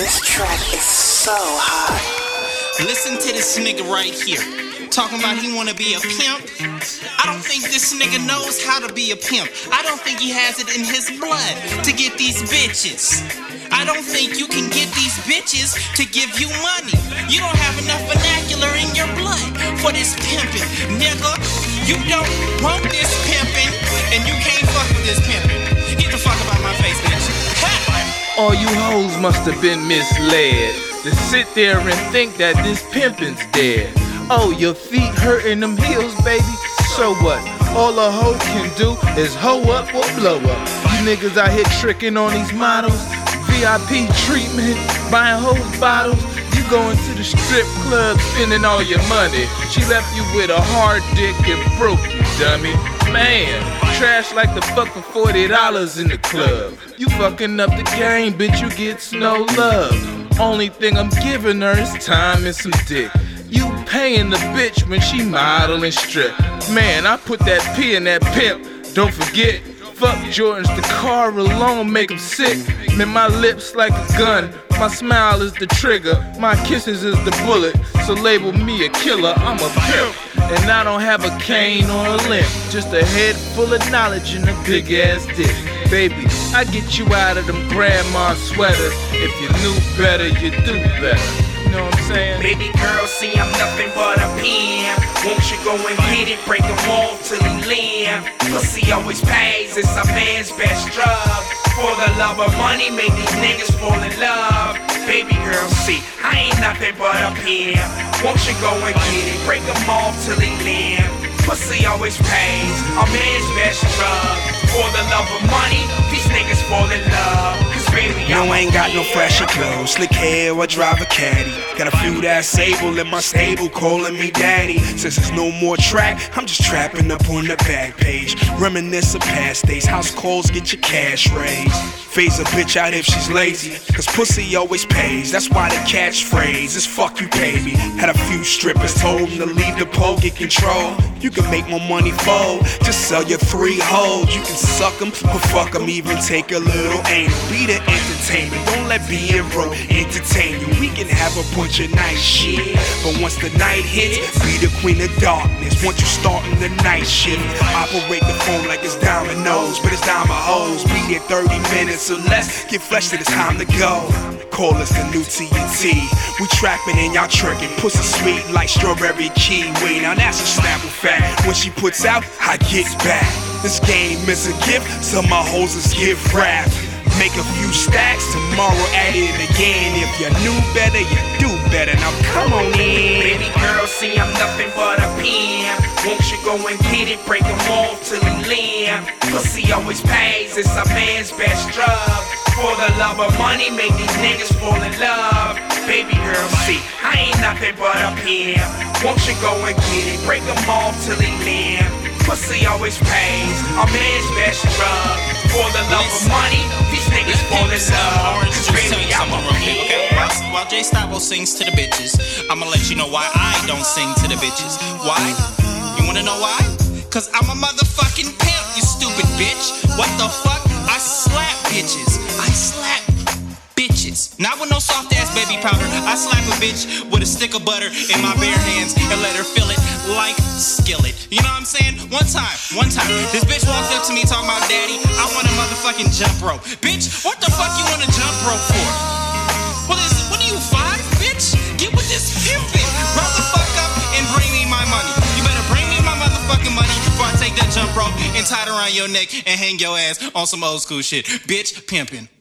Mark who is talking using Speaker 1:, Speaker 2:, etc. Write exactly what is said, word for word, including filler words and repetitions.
Speaker 1: This track is so hot.
Speaker 2: Listen to this nigga right here, talking about he wanna be a pimp. I don't think this nigga knows how to be a pimp. I don't think he has it in his blood to get these bitches. I don't think you can get these bitches to give you money. You don't have enough vernacular in your blood for this pimping, nigga. You don't want this pimping, and you can't fuck with this pimping. Get the fuck out my face, bitch. Ha!
Speaker 3: All you hoes must have been misled to sit there and think that this pimpin's dead. Oh, your feet hurting them heels, baby? So what? All a hoe can do is hoe up or blow up. You niggas out here tricking on these models, V I P treatment, buying hoes bottles. You going to the strip club, spending all your money. She left you with a hard dick and broke you, dummy. Man, trash like the fucking forty dollars in the club. You fucking up the game, bitch, you get no love. Only thing I'm giving her is time and some dick. You paying the bitch when she model and strip. Man, I put that P in that pimp, don't forget. Fuck Jordans, the car alone make them sick. Man, my lips like a gun, my smile is the trigger, my kisses is the bullet. So label me a killer, I'm a pimp. And I don't have a cane or a limp, just a head full of knowledge and a big ass dick. Baby, I get you out of them grandma sweaters. If you knew better, you do better. You know what I'm saying?
Speaker 4: Baby girl, see I'm nothing but a pimp. Won't you go and get it, break him off till he limp. Pussy always pays, it's a man's best drug. For the love of money, make these niggas fall in love. Baby girl, see, I ain't nothing but a pimp. Won't you go and get it, break him off till he limp. Pussy always pays, a man's best drug. For the love of money, these niggas fall in love. Cause baby,
Speaker 5: no, I ain't got no flashy clothes, slick hair, I drive a caddy. Got a few that sable in my stable, calling me daddy. Since there's no more track, I'm just trapping up on the back page. Reminisce of past days, house calls, get your cash raised. Phase a bitch out if she's lazy, cause pussy always pays. That's why the catchphrase is fuck you pay me. Had a few strippers, told them to leave the pole, get control. You can make more money fold, just sell your three hoes. You can suck them, or fuck them, even take a little anal. Be the entertainment, don't let being broke entertain you. We can have a bunch of nice shit, but once the night hits, be the queen of darkness. Once you starting the night shift, operate the phone like it's dominoes, but it's dime hoes. Be there thirty minutes or less, get fresh till it's time to go. Call us the new T N T. We trapping and y'all tricking. Pussy sweet like strawberry kiwi. Now that's a Snapple fact. When she puts out, I get back. This game is a gift, so my hoes is gift wrapped. Make a few stacks, tomorrow at it again. If you knew better, you do better. Now come on in.
Speaker 4: Baby girl, see I'm nothing but a pimp. Won't you go and get it, break him off till he limp. Pussy always pays, it's a man's best drug. For the love of money, make these niggas fall in love. Baby girl, see, I ain't nothing but a pimp. Won't you go and get it, break him off till he limp. Pussy always pays, a man's best drug. For the love of money, these niggas fall in love. Cause baby, I'm a pimp.
Speaker 2: Okay, while, while Jay Stavo sings to the bitches, I'ma let you know why I don't sing to the bitches. Why? You wanna know why? Cause I'm a motherfucking pimp, you stupid bitch. What the fuck? I slap bitches. I slap bitches. Not with no soft ass baby powder. I slap a bitch with a stick of butter in my bare hands and let her feel it like skillet. You know what I'm saying? One time, one time, this bitch walked up to me talking about daddy, I want a motherfucking jump rope. Bitch, what the fuck you want a jump rope for? What is it? What are you, five, bitch? Get with this pimpin'. Grow the fuck up and bring me my money. You better bring me my motherfucking money before I take that jump rope and tie it around your neck and hang your ass on some old school shit. Bitch, pimpin'.